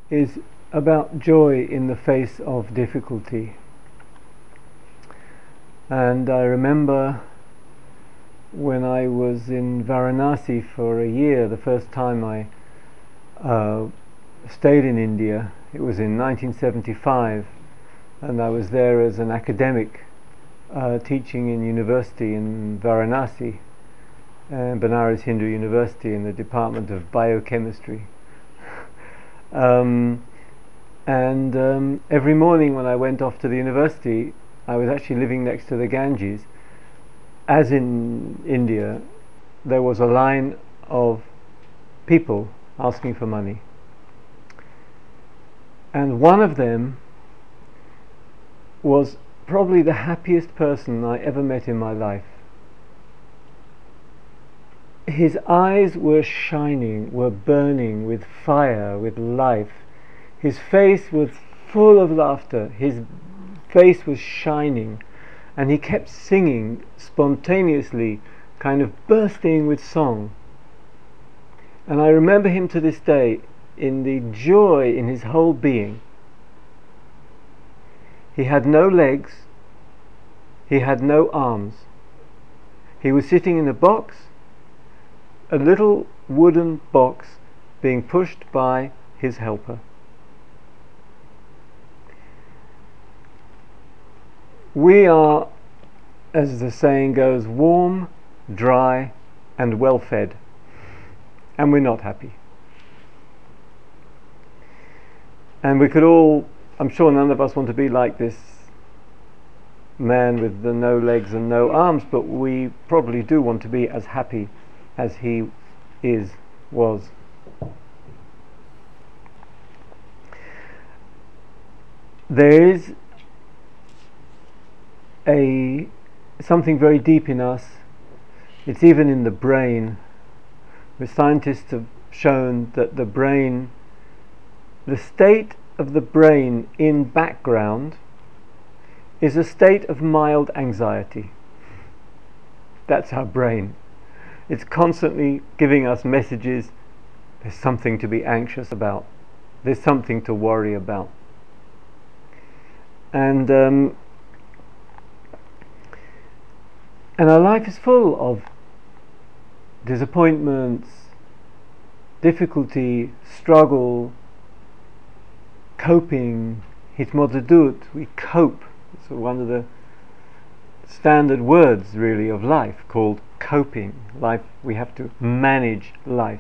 is about joy in the face of difficulty. And I remember when I was in Varanasi for a year, the first time I stayed in India, it was in 1975, and I was there as an academic teaching in university in Varanasi, Banaras Hindu University, in the Department of Biochemistry. And every morning when I went off to the university, I was actually living next to the Ganges. As in India, there was a line of people asking for money, and one of them was probably the happiest person I ever met in my life. His eyes were shining, were burning with fire, with life. His face was full of laughter, his face was shining, and he kept singing spontaneously, kind of bursting with song. And I remember him to this day in the joy in his whole being. He had no legs, he had no arms. He was sitting in a box, a little wooden box, being pushed by his helper. We are, as the saying goes, warm, dry, and well fed, and we're not happy. And we could all, I'm sure none of us want to be like this man with the no legs and no arms, but we probably do want to be as happy as he was. There is something very deep in us. It's even in the brain, where scientists have shown that the brain, the state of the brain in background, is a state of mild anxiety. That's our brain. It's constantly giving us messages. There's something to be anxious about, there's something to worry about. And our life is full of disappointments, difficulty, struggle, coping, hitmodedut. We cope. It's one of the standard words really of life, called coping. Life, we have to manage life.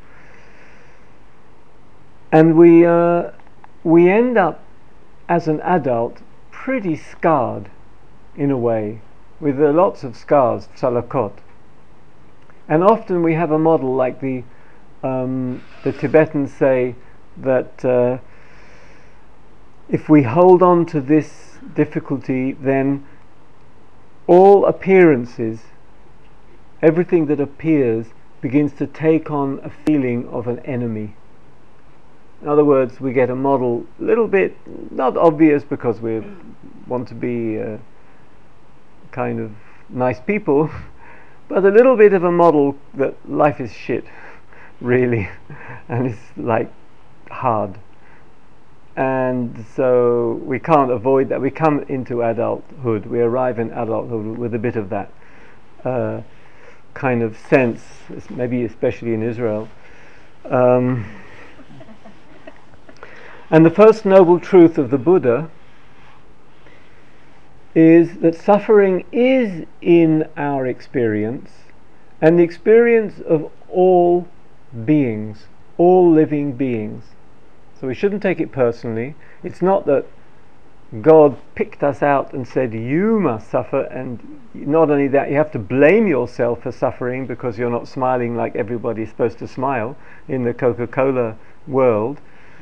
And we end up as an adult pretty scarred in a way, with lots of scars, salakot. And often we have a model like the Tibetans say that if we hold on to this difficulty, then all appearances, everything that appears, begins to take on a feeling of an enemy. In other words, we get a model, a little bit, not obvious because we want to be kind of nice people, but a little bit of a model that life is shit, really, and it's like hard. And so we can't avoid that. We come into adulthood, we arrive in adulthood with a bit of that kind of sense, maybe especially in Israel. And the first noble truth of the Buddha is that suffering is in our experience, and the experience of all beings, all living beings. So we shouldn't take it personally. It's not that God picked us out and said you must suffer, and not only that, you have to blame yourself for suffering because you're not smiling like everybody's supposed to smile in the Coca-Cola world.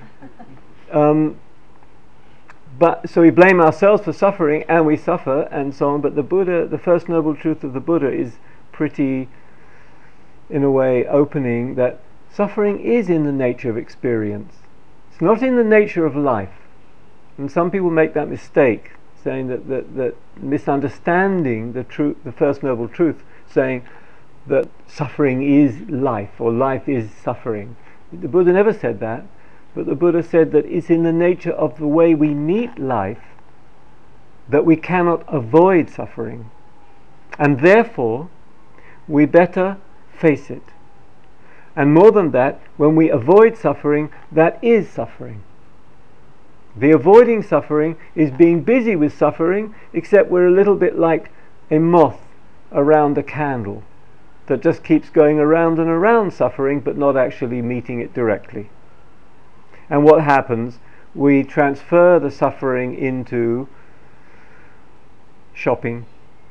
But so we blame ourselves for suffering, and we suffer, and so on. But the Buddha, the first noble truth of the Buddha, is pretty, in a way, opening that suffering is in the nature of experience. It's not in the nature of life. And some people make that mistake, saying that misunderstanding the truth, the first noble truth, saying that suffering is life, or life is suffering. The Buddha never said that. but the Buddha said that it's in the nature of the way we meet life that we cannot avoid suffering, and therefore we better face it. And more than that, when we avoid suffering, that is suffering. The avoiding suffering is being busy with suffering, except we're a little bit like a moth around a candle that just keeps going around and around suffering but not actually meeting it directly. And what happens? We transfer the suffering into shopping,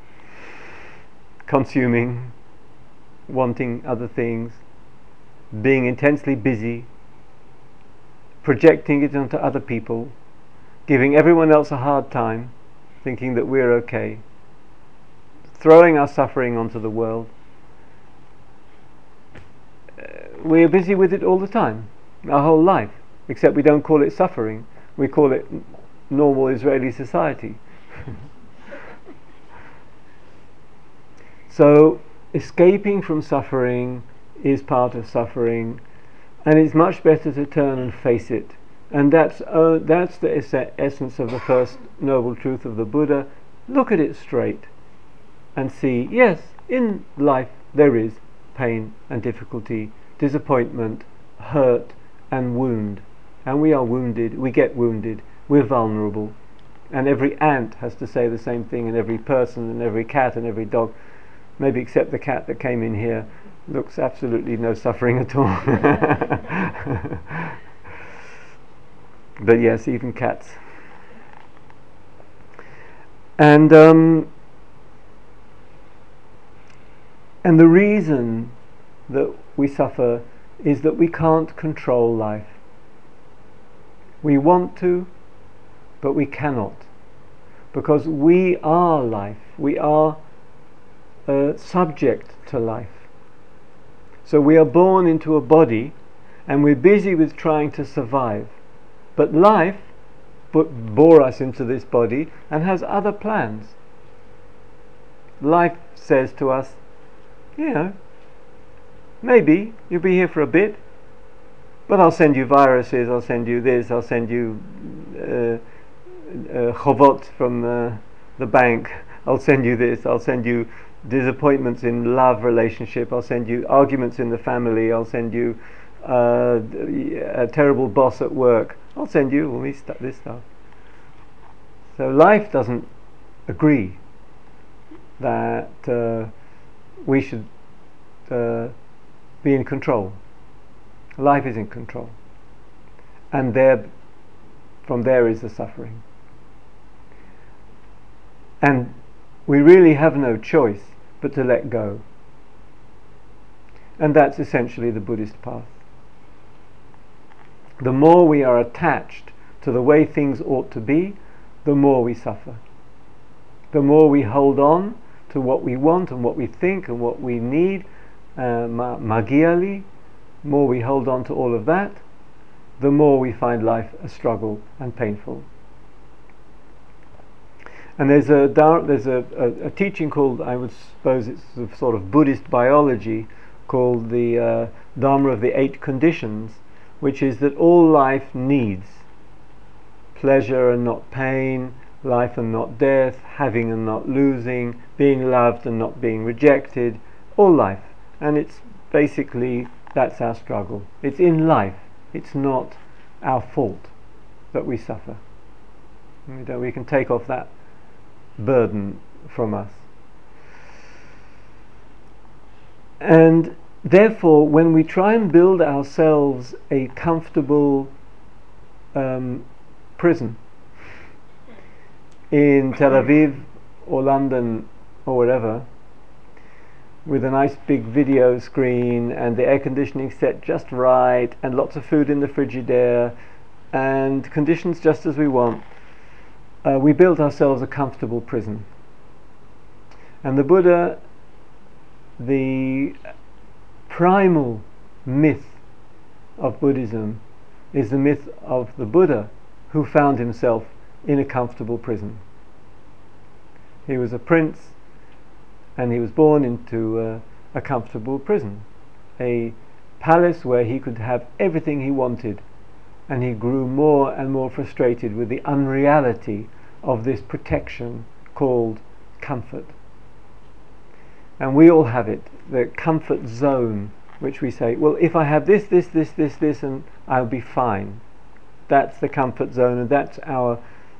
consuming, wanting other things, being intensely busy, projecting it onto other people, giving everyone else a hard time, thinking that we're okay, throwing our suffering onto the world. We're busy with it all the time, our whole life, except we don't call it suffering, we call it normal Israeli society. So escaping from suffering is part of suffering, and it's much better to turn and face it. And that's the essence of the first noble truth of the Buddha. Look at it straight and see, yes, in life there is pain and difficulty, disappointment, hurt and wound, and we are wounded, we get wounded, we're vulnerable, and every ant has to say the same thing, and every person and every cat and every dog, maybe except the cat that came in here, looks absolutely no suffering at all. But yes, even cats. And the reason that we suffer is that we can't control life. We want to, but we cannot, because we are life. We are subject to life. So we are born into a body and we're busy with trying to survive. But life bore us into this body and has other plans. Life says to us, you know, maybe you'll be here for a bit, but I'll send you viruses, I'll send you this, I'll send you chovot from the bank, I'll send you this, I'll send you disappointments in love relationship, I'll send you arguments in the family, I'll send you a terrible boss at work, I'll send you all this stuff. So life doesn't agree that we should be in control. Life is in control, and from there is the suffering, and we really have no choice but to let go. And that's essentially the Buddhist path. The more we are attached to the way things ought to be, the more we suffer. The more we hold on to what we want and what we think and what we need, magiali, more we hold on to all of that, the more we find life a struggle and painful. And there's a teaching called, I would suppose it's a sort of Buddhist biology, called the Dharma of the 8 conditions, which is that all life needs pleasure and not pain, life and not death, having and not losing, being loved and not being rejected, all life. And it's basically, that's our struggle. It's in life. It's not our fault that we suffer. We can take off that burden from us. And therefore, when we try and build ourselves a comfortable prison in Tel Aviv or London or wherever, with a nice big video screen and the air conditioning set just right and lots of food in the Frigidaire and conditions just as we want, we built ourselves a comfortable prison. And the Buddha, the primal myth of Buddhism is the myth of the Buddha who found himself in a comfortable prison. He was a prince and he was born into a comfortable prison, a palace where he could have everything he wanted and he grew more and more frustrated with the unreality of this protection called comfort. And we all have it, the comfort zone, which we say, well, if I have this, and I'll be fine. That's the comfort zone, and that's our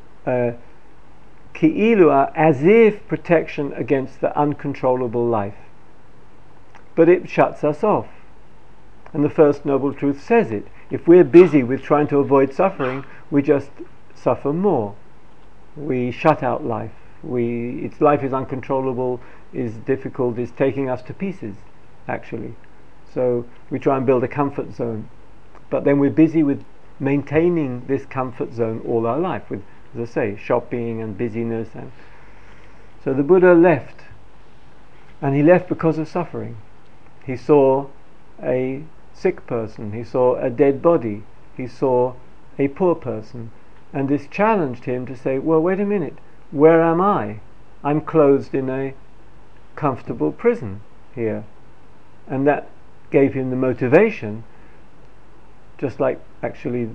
ki'ilu, as if protection against the uncontrollable life. But it shuts us off. And the First Noble Truth says it. If we're busy with trying to avoid suffering, we just suffer more. We shut out life. Life is uncontrollable, is difficult, is taking us to pieces, actually. So we try and build a comfort zone. But then we're busy with maintaining this comfort zone all our life, with, as I say, shopping and busyness. And so the Buddha left, and he left because of suffering. He saw a sick person, he saw a dead body, he saw a poor person, and this challenged him to say, well, wait a minute, where am I? I'm closed in a comfortable prison here. And that gave him the motivation, just like actually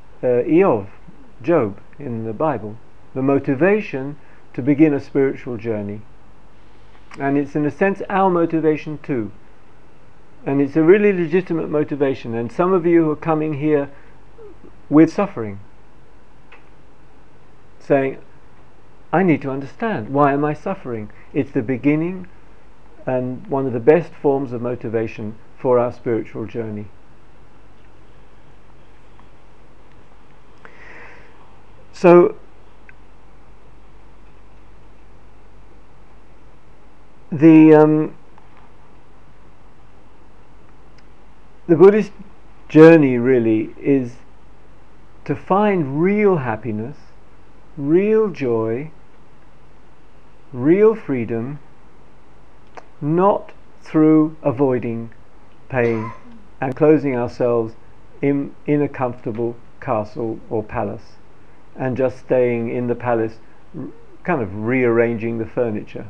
Job in the Bible, the motivation to begin a spiritual journey. And it's in a sense our motivation too. And it's a really legitimate motivation. And some of you who are coming here with suffering, saying, I need to understand, why am I suffering? It's the beginning and one of the best forms of motivation for our spiritual journey. So the Buddhist journey really is to find real happiness, real joy, real freedom, not through avoiding pain and closing ourselves in a comfortable castle or palace and just staying in the palace, kind of rearranging the furniture.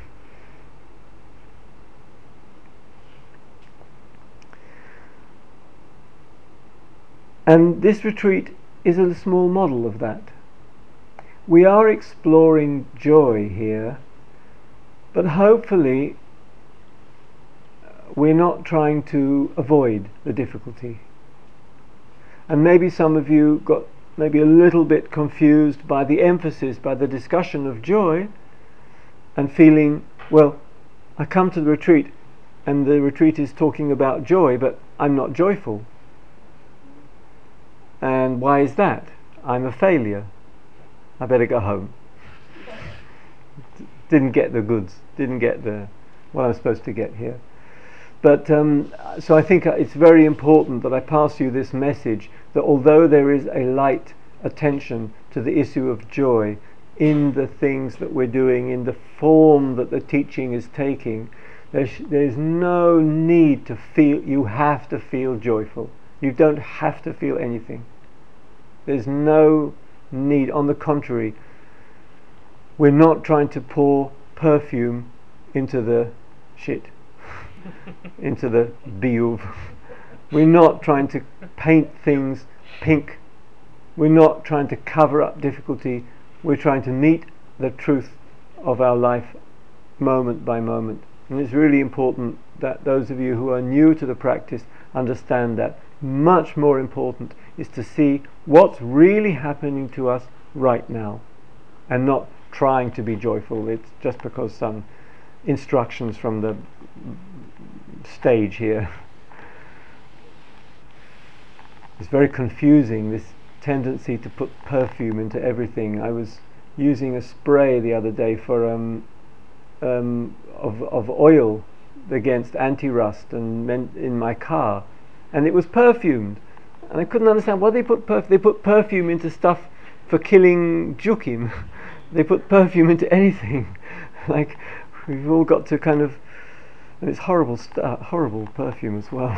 And this retreat is a small model of that. We are exploring joy here, but hopefully we're not trying to avoid the difficulty. And maybe some of you got maybe a little bit confused by the emphasis, by the discussion of joy, and feeling, well, I come to the retreat and the retreat is talking about joy, but I'm not joyful. And why is that? I'm a failure. I better go home. Didn't get the goods, didn't get what I'm supposed to get here. But so I think it's very important that I pass you this message, that although there is a light attention to the issue of joy in the things that we're doing, in the form that the teaching is taking, there's no need to feel, you have to feel joyful. You don't have to feel anything. There's no need. On the contrary, we're not trying to pour perfume into the shit, into the biyuv. We're not trying to paint things pink. We're not trying to cover up difficulty. We're trying to meet the truth of our life moment by moment. And it's really important that those of you who are new to the practice understand that. Much more important is to see what's really happening to us right now, and not trying to be joyful. It's just because some instructions from the stage here. It's very confusing, this tendency to put perfume into everything. I was using a spray the other day for of oil against anti-rust and in my car, and it was perfumed, and I couldn't understand why they put perfume. They put perfume into stuff for killing jukim. They put perfume into anything. Like, we've all got to kind of, and it's horrible perfume as well.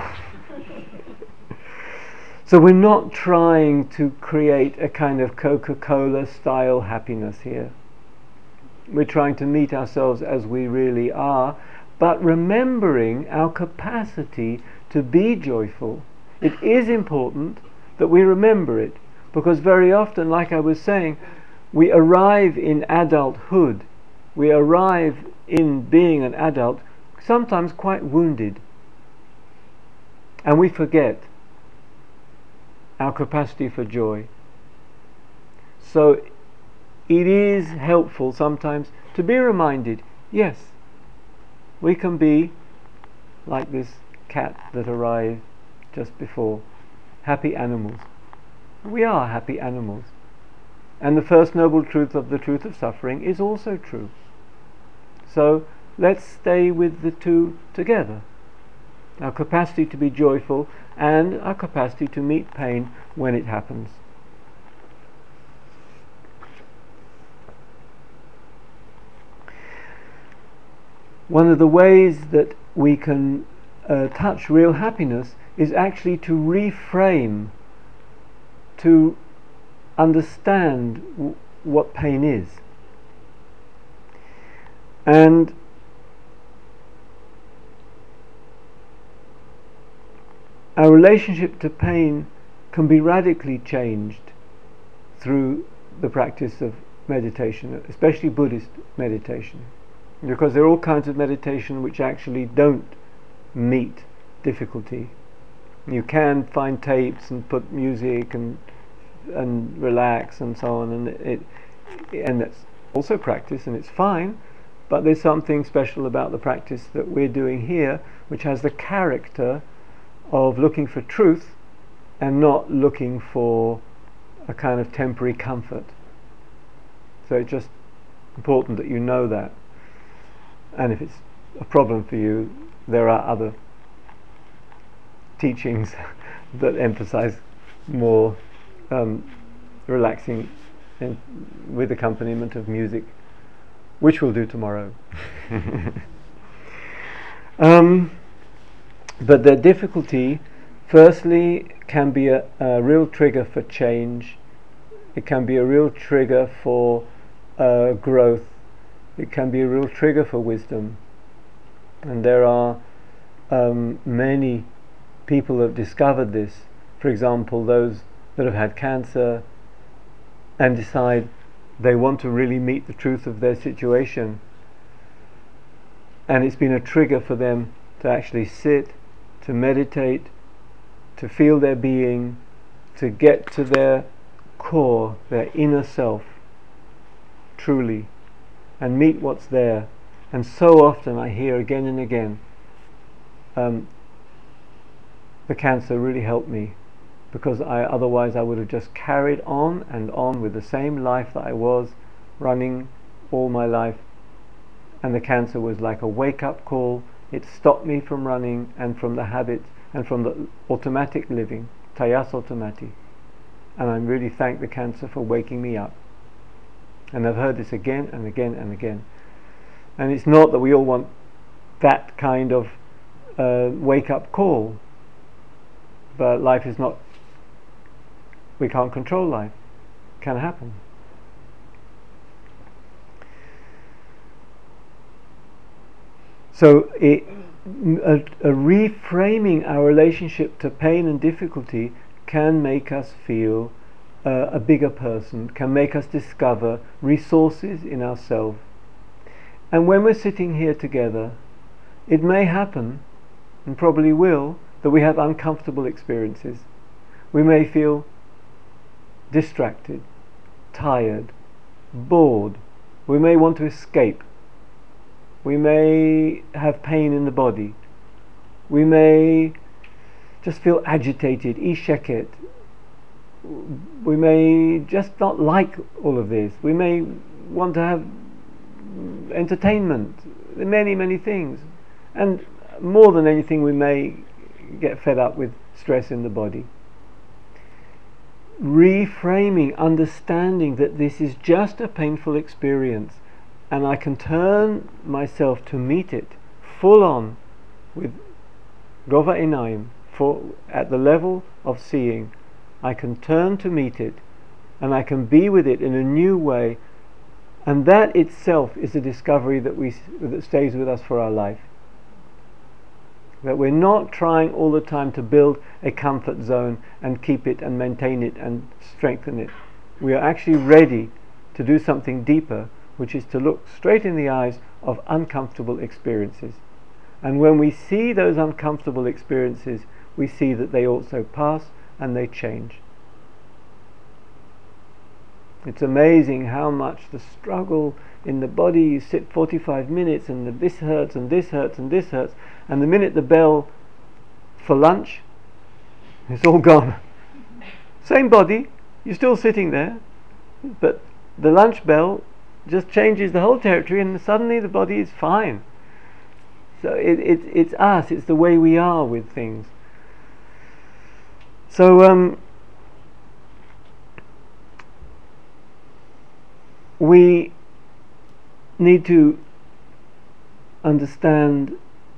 So we're not trying to create a kind of Coca-Cola style happiness here. We're trying to meet ourselves as we really are, but remembering our capacity to be joyful. It is important that we remember it. Because very often, like I was saying, we arrive in adulthood, we arrive in being an adult sometimes quite wounded, and we forget our capacity for joy. So it is helpful sometimes to be reminded, yes, we can be like this cat that arrived just before, happy animals. We are happy animals. And the first noble truth of the truth of suffering is also true. So let's stay with the two together. Our capacity to be joyful and our capacity to meet pain when it happens. One of the ways that we can touch real happiness is actually to reframe, to understand what pain is. And our relationship to pain can be radically changed through the practice of meditation, especially Buddhist meditation, because there are all kinds of meditation which actually don't meet difficulty. You can find tapes and put music and relax and so on, and that's also practice, and it's fine, but there's something special about the practice that we're doing here, which has the character of looking for truth and not looking for a kind of temporary comfort. So it's just important that you know that, and if it's a problem for you, there are other teachings that emphasize more relaxing with accompaniment of music, which we'll do tomorrow. But the difficulty, firstly, can be a real trigger for change. It can be a real trigger for growth. It can be a real trigger for wisdom. And there are many people who have discovered this. For example, those that have had cancer and decide they want to really meet the truth of their situation, and it's been a trigger for them to actually sit, to meditate, to feel their being, to get to their core, their inner self, truly, and meet what's there. And so often I hear again and again, the cancer really helped me, because otherwise I would have just carried on and on with the same life that I was running all my life, and the cancer was like a wake-up call. It stopped me from running and from the habit and from the automatic living, tayas automati. And I really thank the cancer for waking me up. And I've heard this again and again and again. And it's not that we all want that kind of wake-up call, but life is not, we can't control life. It can happen. So a reframing our relationship to pain and difficulty can make us feel a bigger person, can make us discover resources in ourselves. And when we're sitting here together, it may happen, and probably will, that we have uncomfortable experiences. We may feel distracted, tired, bored. We may want to escape. We may have pain in the body. We may just feel agitated, isheket. We may just not like all of this. We may want to have entertainment, many, many things. And more than anything, we may get fed up with stress in the body. Reframing, understanding that this is just a painful experience, and I can turn myself to meet it full on with Gova Einaim, at the level of seeing. I can turn to meet it, and I can be with it in a new way, and that itself is a discovery that stays with us for our life. That we're not trying all the time to build a comfort zone and keep it and maintain it and strengthen it. We are actually ready to do something deeper, which is to look straight in the eyes of uncomfortable experiences. And when we see those uncomfortable experiences, we see that they also pass and they change. It's amazing how much the struggle in the body, you sit 45 minutes and this hurts and this hurts and this hurts, and the minute the bell for lunch, it's all gone. Same body, you're still sitting there, but the lunch bell just changes the whole territory and suddenly the body is fine. So it's us, it's the way we are with things. So we need to understand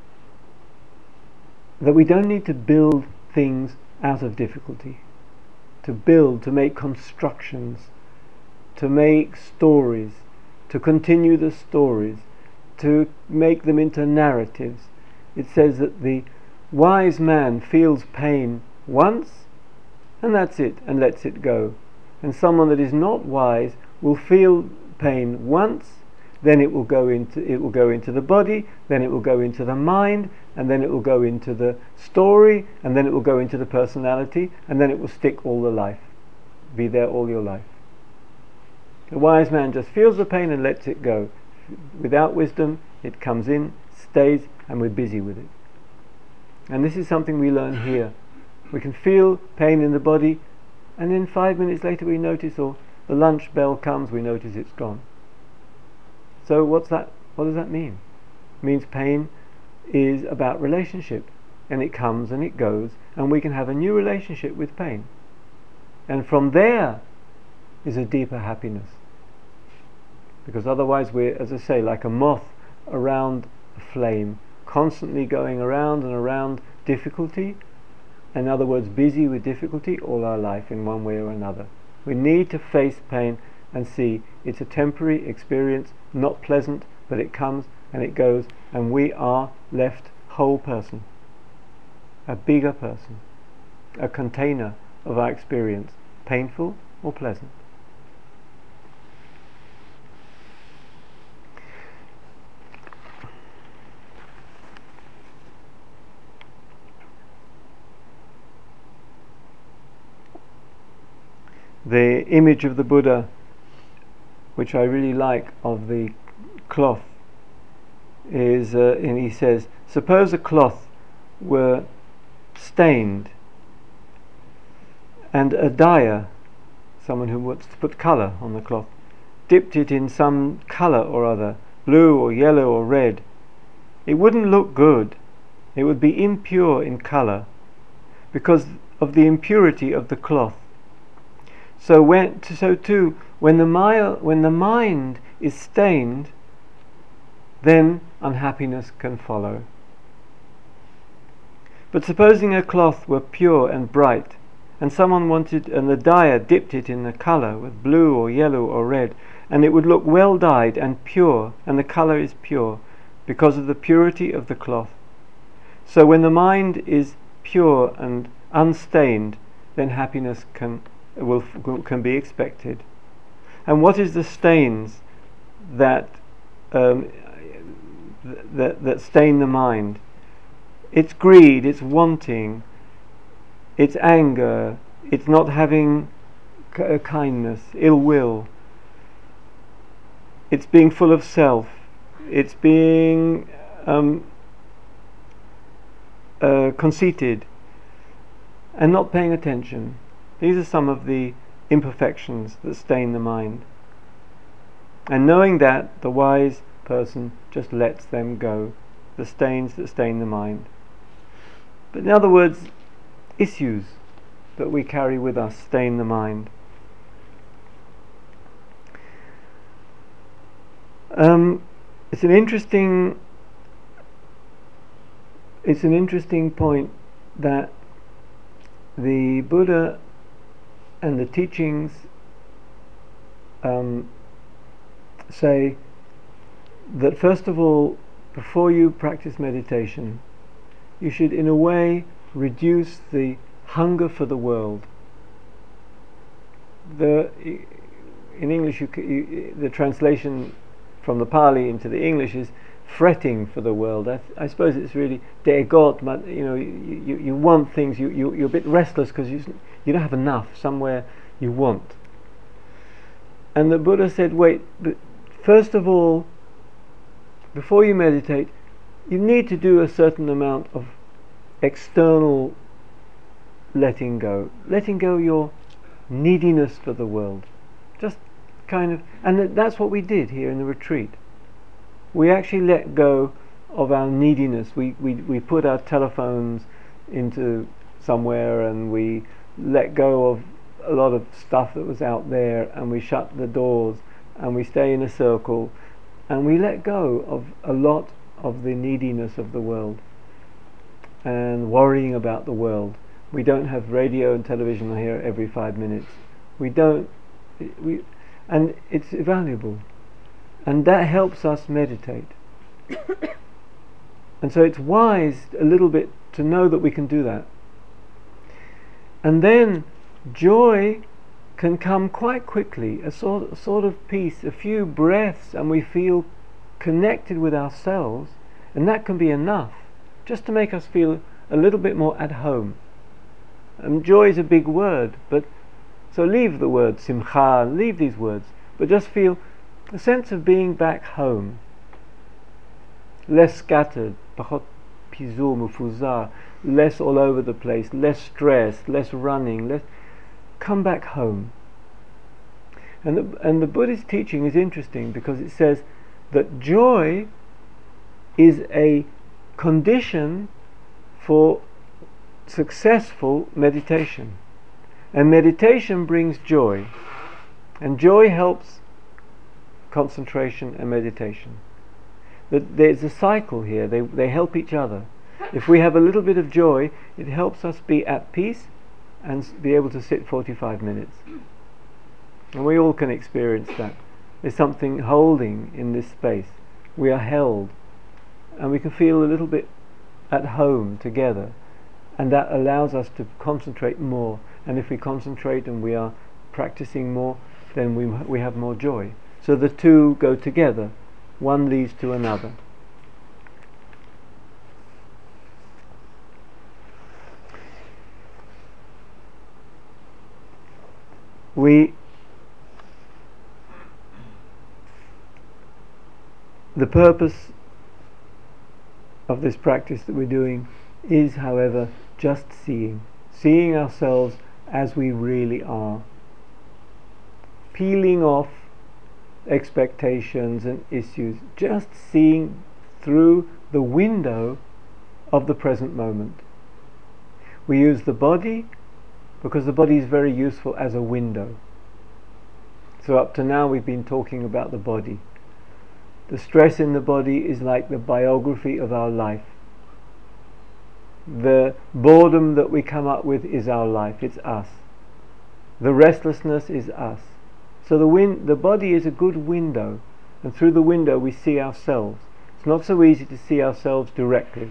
that we don't need to build things out of difficulty. To build, to make constructions, to make stories, to continue the stories, to make them into narratives. It says that the wise man feels pain once and that's it, and lets it go. And someone that is not wise will feel pain once, then it will go into the body, then it will go into the mind, and then it will go into the story, and then it will go into the personality, and then it will stick all the life, be there all your life. The wise man just feels the pain and lets it go. Without wisdom, it comes in, stays, and we're busy with it. And this is something we learn here. We can feel pain in the body, and then 5 minutes later we notice, or the lunch bell comes, we notice it's gone. So what does that mean? It means pain is about relationship, and it comes and it goes, and we can have a new relationship with pain. And from there is a deeper happiness. Because otherwise we're, as I say, like a moth around a flame, constantly going around and around difficulty. In other words, busy with difficulty all our life in one way or another. We need to face pain and see it's a temporary experience, not pleasant, but it comes and it goes, and we are left whole person, a bigger person, a container of our experience, painful or pleasant. The image of the Buddha, which I really like, of the cloth, is, and he says, suppose a cloth were stained and a dyer, someone who wants to put colour on the cloth, dipped it in some colour or other, blue or yellow or red. It wouldn't look good. It would be impure in colour because of the impurity of the cloth. So too, when the mind is stained, then unhappiness can follow. But supposing a cloth were pure and bright, and the dyer dipped it in the colour with blue or yellow or red, and it would look well dyed and pure, and the colour is pure because of the purity of the cloth. So when the mind is pure and unstained, then happiness can be expected. And what is the stains that stain the mind? It's greed, it's wanting, it's anger, it's not having kindness, ill will, it's being full of self, it's being conceited and not paying attention. These are some of the imperfections that stain the mind. And knowing that, the wise person just lets them go, the stains that stain the mind. But in other words, issues that we carry with us stain the mind. It's an interesting point that the Buddha and the teachings say that first of all, before you practice meditation, you should in a way reduce the hunger for the world. In English, the translation from the Pali into the English is fretting for the world. I suppose it's really degot, you want things, you're a bit restless because you don't have enough somewhere you want. And the Buddha said, wait, but first of all, before you meditate, you need to do a certain amount of external letting go your neediness for the world. Just kind of, and that's what we did here in the retreat. We actually let go of our neediness. We put our telephones into somewhere, and we let go of a lot of stuff that was out there, and we shut the doors, and we stay in a circle, and we let go of a lot of the neediness of the world and worrying about the world. We don't have radio and television here every 5 minutes. And it's valuable, and that helps us meditate. And so it's wise a little bit to know that we can do that. And then joy can come quite quickly, a sort of peace, a few breaths, and we feel connected with ourselves, and that can be enough just to make us feel a little bit more at home. And joy is a big word, but so leave the word simcha, leave these words, but just feel a sense of being back home, less scattered, pachot pizur mufuzar, less all over the place, less stress, less running, less. Come back home. And the Buddhist teaching is interesting because it says that joy is a condition for successful meditation, and meditation brings joy, and joy helps concentration and meditation. That there's a cycle here, they help each other. If we have a little bit of joy, it helps us be at peace and be able to sit 45 minutes. And we all can experience that. There's something holding in this space. We are held, and we can feel a little bit at home together, and that allows us to concentrate more. And if we concentrate and we are practicing more, then we have more joy. So the two go together, one leads to another. The purpose of this practice that we're doing is, however, just seeing ourselves as we really are, peeling off expectations and issues, just seeing through the window of the present moment. We use the body because the body is very useful as a window. So up to now we've been talking about the body. The stress in the body is like the biography of our life. The boredom that we come up with is our life, it's us. The restlessness is us. So the body is a good window, and through the window we see ourselves. It's not so easy to see ourselves directly,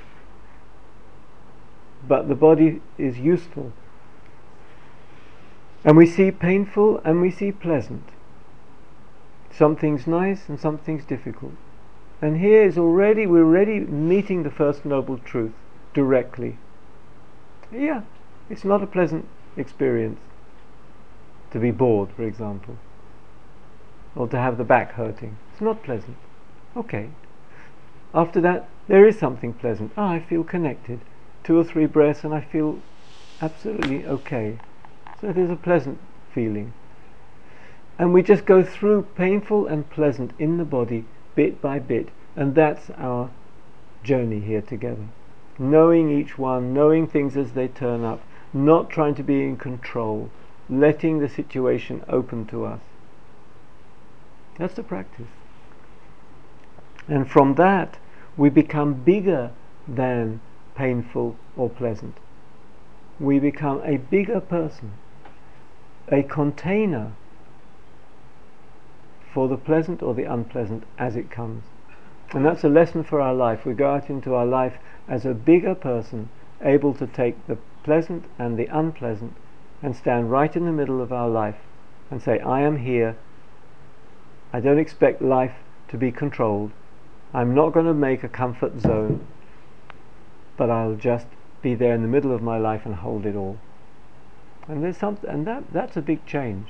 but the body is useful. And we see painful and we see pleasant. Something's nice and something's difficult. And here we're already meeting the First Noble Truth directly. Yeah, it's not a pleasant experience to be bored, for example, or to have the back hurting. It's not pleasant. Okay. After that, there is something pleasant. I feel connected. 2 or 3 breaths and I feel absolutely okay. So there's a pleasant feeling. And we just go through painful and pleasant in the body, bit by bit, and that's our journey here together. Knowing each one, knowing things as they turn up, not trying to be in control, letting the situation open to us. That's the practice. And from that, we become bigger than painful or pleasant. We become a bigger person, a container for the pleasant or the unpleasant as it comes. And that's a lesson for our life. We go out into our life as a bigger person, able to take the pleasant and the unpleasant and stand right in the middle of our life and say, I am here. I don't expect life to be controlled. I'm not going to make a comfort zone, but I'll just be there in the middle of my life and hold it all. And there's something, and that's a big change.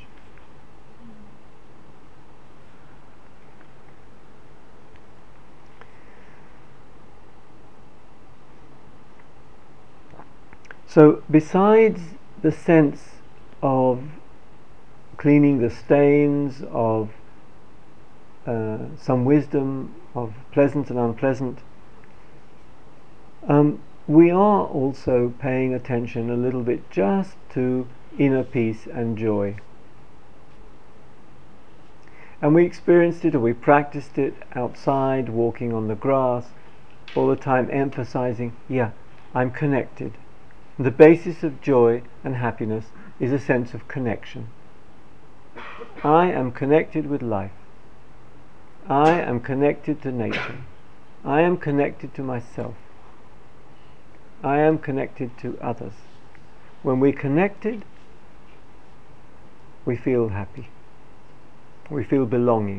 So besides the sense of cleaning the stains of some wisdom of pleasant and unpleasant, we are also paying attention a little bit just to inner peace and joy. And we experienced it, or we practiced it outside, walking on the grass, all the time emphasizing, yeah, I'm connected. The basis of joy and happiness is a sense of connection. I am connected with life. I am connected to nature. I am connected to myself. I am connected to others. When we're connected, we feel happy. We feel belonging.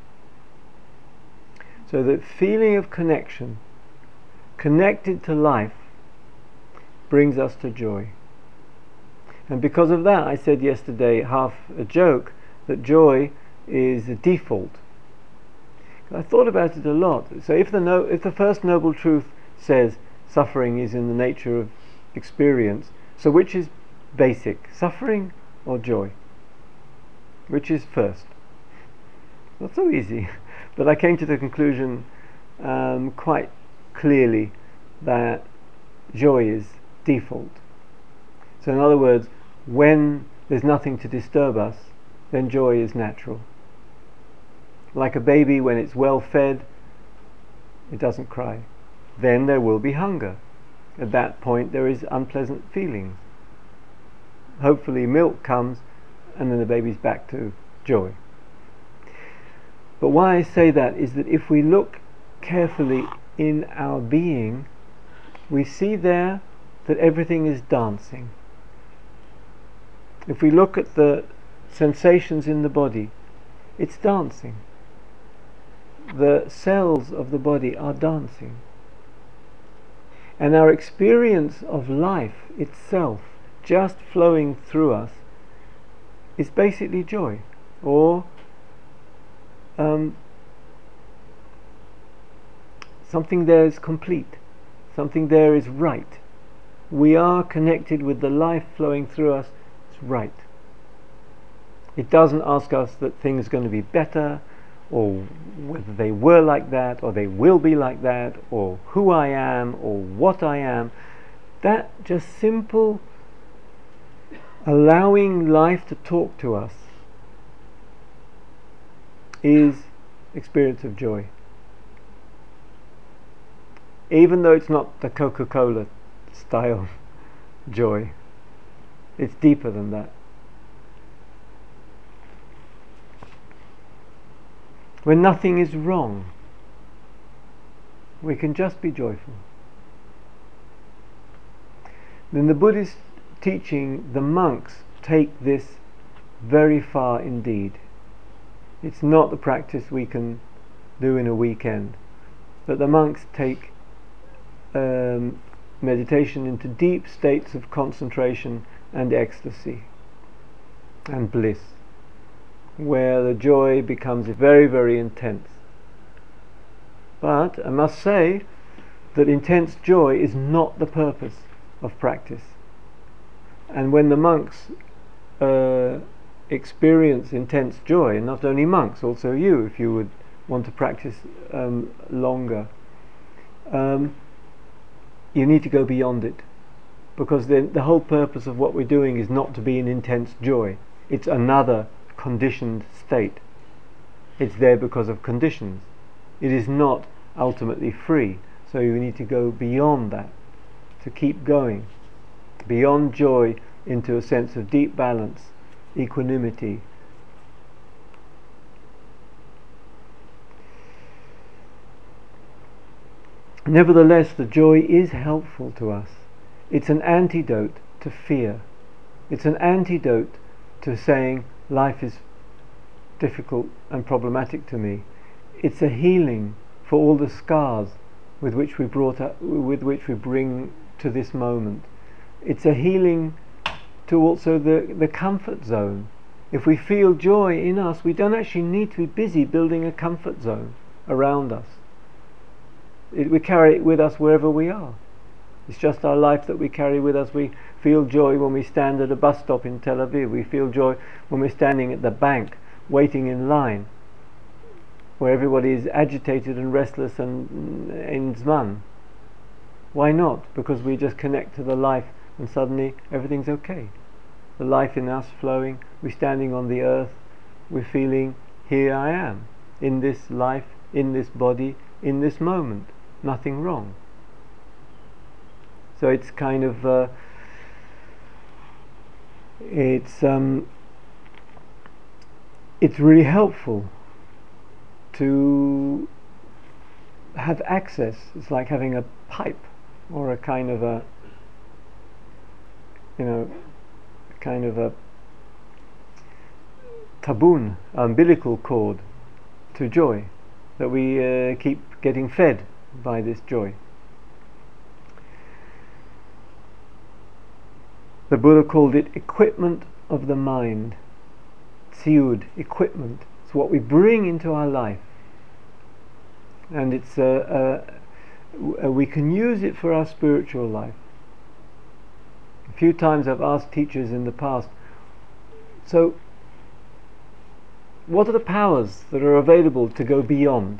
So that feeling of connection, connected to life, brings us to joy. And because of that, I said yesterday, half a joke, that joy is a default. I thought about it a lot. So if the first noble truth says suffering is in the nature of experience, so which is basic, suffering or joy? Which is first? Not so easy. But I came to the conclusion quite clearly that joy is default. So in other words, when there's nothing to disturb us, then joy is natural. Like a baby, when it's well fed, it doesn't cry. Then there will be hunger. At that point there is unpleasant feelings. Hopefully milk comes and then the baby's back to joy. But why I say that is that if we look carefully in our being, we see there that everything is dancing. If we look at the sensations in the body, it's dancing. The cells of the body are dancing. And our experience of life itself, just flowing through us, is basically joy. Or something there is complete. Something there is right. We are connected with the life flowing through us. It's right. It doesn't ask us that things are going to be better, or whether they were like that, or they will be like that, or who I am, or what I am. That just simple allowing life to talk to us is experience of joy. Even though it's not the Coca-Cola style joy, it's deeper than that. When nothing is wrong, we can just be joyful. In the Buddhist teaching, the monks take this very far indeed. It's not the practice we can do in a weekend, but the monks take meditation into deep states of concentration and ecstasy and bliss, where the joy becomes very, very intense. But I must say that intense joy is not the purpose of practice. And when the monks experience intense joy, and not only monks, also you, if you would want to practice longer, you need to go beyond it, because then the whole purpose of what we're doing is not to be in intense joy. It's another conditioned state. It's there because of conditions. It is not ultimately free. So you need to go beyond that, to keep going beyond joy into a sense of deep balance, equanimity. Nevertheless, the joy is helpful to us. It's an antidote to fear. It's an antidote to saying life is difficult and problematic to me. It's a healing for all the scars with which we bring to this moment. It's a healing to also the comfort zone. If we feel joy in us, we don't actually need to be busy building a comfort zone around us. We carry it with us wherever we are. It's just our life that we carry with us. We feel joy when we stand at a bus stop in Tel Aviv. We feel joy when we're standing at the bank waiting in line, where everybody is agitated and restless and in Zman. Why not? Because we just connect to the life and suddenly everything's okay. The life in us flowing, we're standing on the earth, we're feeling, here I am, in this life, in this body, in this moment. Nothing wrong. So it's kind of it's really helpful to have access. It's like having a pipe or a kind of a tabun, umbilical cord to joy, that we keep getting fed by this joy. The Buddha called it equipment of the mind. Tsiud, equipment. It's what we bring into our life, and it's we can use it for our spiritual life. A few times I've asked teachers in the past, so what are the powers that are available to go beyond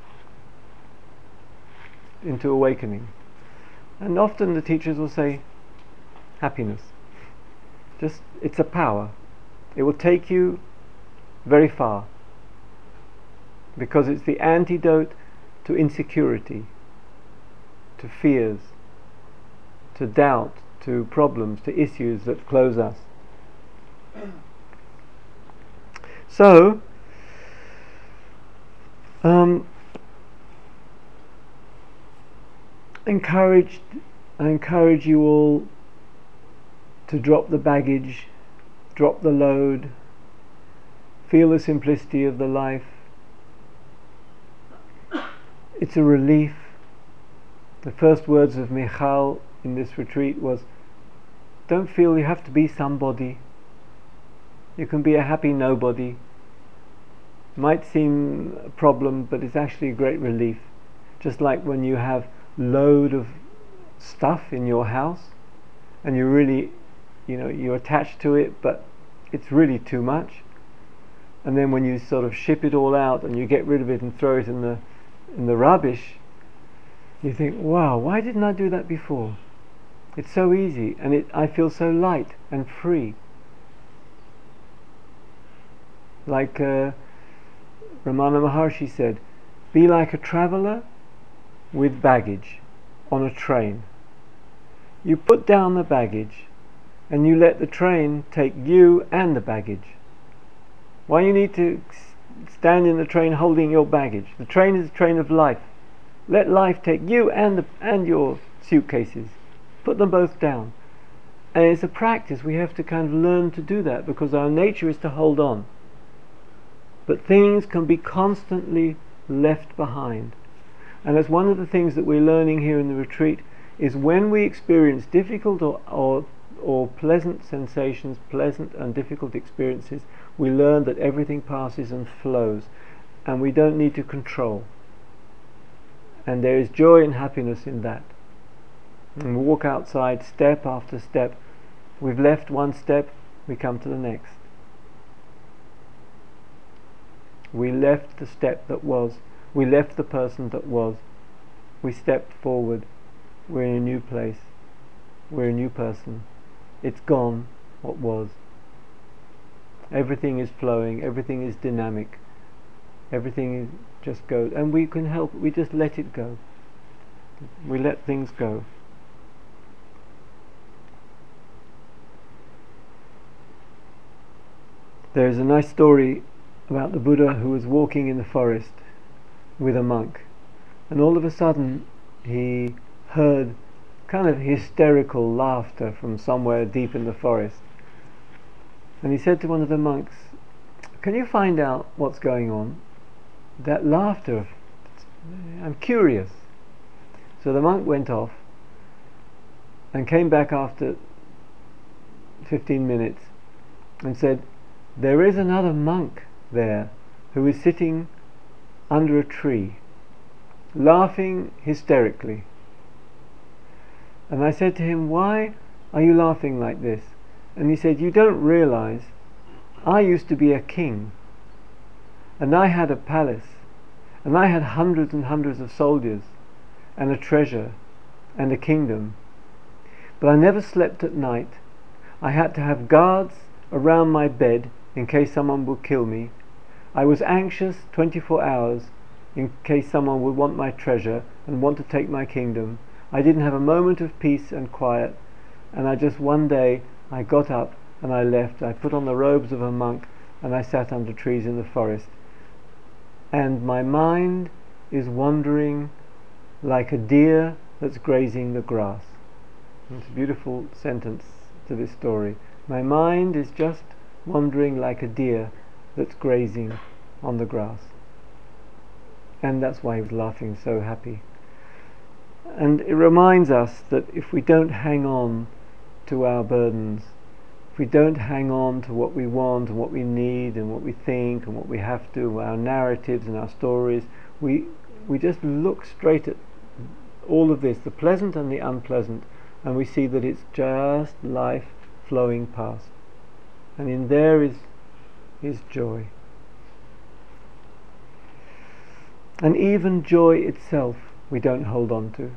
into awakening? And often the teachers will say, happiness. Just, it's a power. It will take you very far, because it's the antidote to insecurity, to fears, to doubt, to problems, to issues that close us. So, I encourage you all to drop the baggage, drop the load, feel the simplicity of the life. It's a relief. The first words of Michal in this retreat was, don't feel you have to be somebody. You can be a happy nobody. Might seem a problem, but it's actually a great relief. Just like when you have load of stuff in your house and you really, you're attached to it, but it's really too much. And then when you sort of ship it all out and you get rid of it and throw it in the rubbish, you think, wow, why didn't I do that before? It's so easy, and I feel so light and free. Like Ramana Maharshi said, be like a traveler with baggage on a train. You put down the baggage and you let the train take you and the baggage. Why you need to stand in the train holding your baggage? The train is a train of life. Let life take you and your suitcases. Put them both down. And it's a practice. We have to kind of learn to do that, because our nature is to hold on. But things can be constantly left behind. And that's one of the things that we're learning here in the retreat, is when we experience difficult or pleasant sensations, pleasant and difficult experiences, we learn that everything passes and flows, and we don't need to control. And there is joy and happiness in that. And we walk outside step after step. We've left one step, we come to the next. We left the step that was, we left the person that was, we stepped forward, we're in a new place, we're a new person. It's gone, what was. Everything is flowing, everything is dynamic, everything just goes, and we can help, we just let it go. We let things go. There is a nice story about the Buddha who was walking in the forest with a monk, and all of a sudden he heard kind of hysterical laughter from somewhere deep in the forest. And he said to one of the monks, "Can you find out what's going on? That laughter, I'm curious." So the monk went off and came back after 15 minutes and said, "There is another monk there who is sitting under a tree, laughing hysterically." And I said to him, "Why are you laughing like this?" And he said, "You don't realize I used to be a king, and I had a palace, and I had hundreds and hundreds of soldiers, and a treasure, and a kingdom. But I never slept at night. I had to have guards around my bed in case someone would kill me. I was anxious 24 hours in case someone would want my treasure and want to take my kingdom. I didn't have a moment of peace and quiet, and one day I got up and I left. I put on the robes of a monk and I sat under trees in the forest. And my mind is wandering like a deer that's grazing the grass." It's a beautiful sentence to this story. My mind is just wandering like a deer that's grazing on the grass. And that's why he was laughing so happy. And it reminds us that if we don't hang on to our burdens, if we don't hang on to what we want and what we need and what we think and what we have to, our narratives and our stories, we just look straight at all of this, the pleasant and the unpleasant, and we see that it's just life flowing past. And in there is joy. And even joy itself we don't hold on to.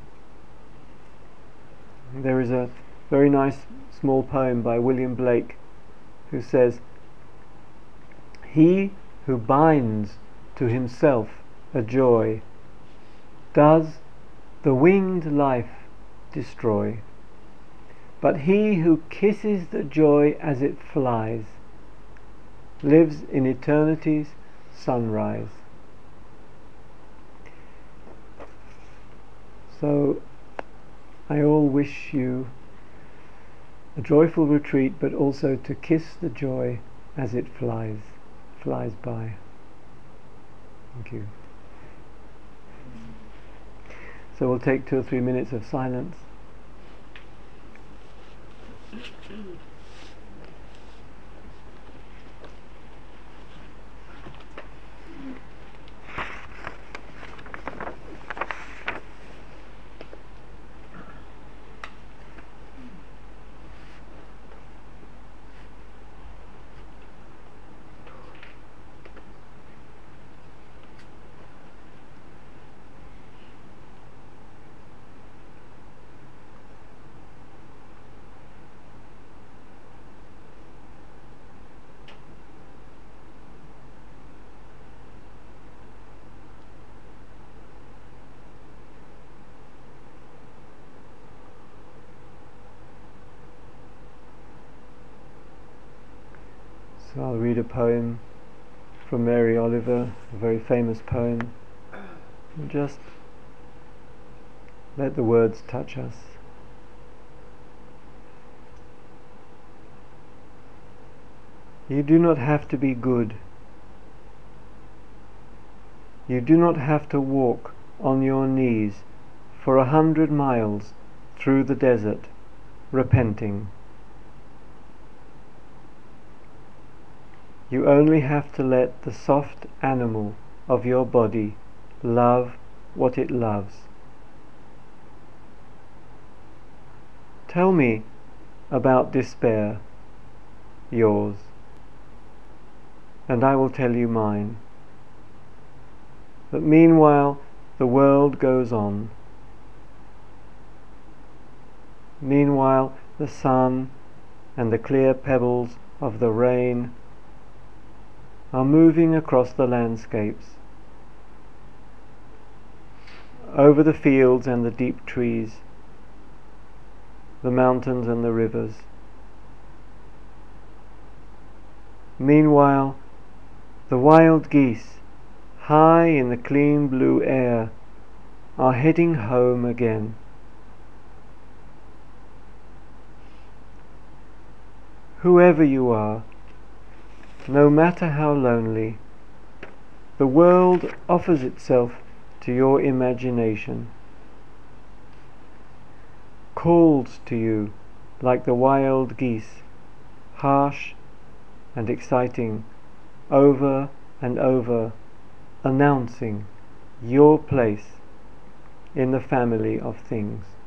There is a very nice small poem by William Blake who says, "He who binds to himself a joy does the winged life destroy. But he who kisses the joy as it flies lives in eternity's sunrise." So I all wish you a joyful retreat, but also to kiss the joy as it flies by. Thank you. So we'll take 2 or 3 minutes of silence. So I'll read a poem from Mary Oliver, a very famous poem, and just let the words touch us. You do not have to be good. You do not have to walk on your knees for 100 miles through the desert, repenting. You only have to let the soft animal of your body love what it loves. Tell me about despair, yours, and I will tell you mine. But meanwhile the world goes on. Meanwhile the sun and the clear pebbles of the rain are moving across the landscapes, over the fields and the deep trees, the mountains and the rivers. Meanwhile, the wild geese, high in the clean blue air, are heading home again. Whoever you are, no matter how lonely, the world offers itself to your imagination, calls to you like the wild geese, harsh and exciting, over and over, announcing your place in the family of things.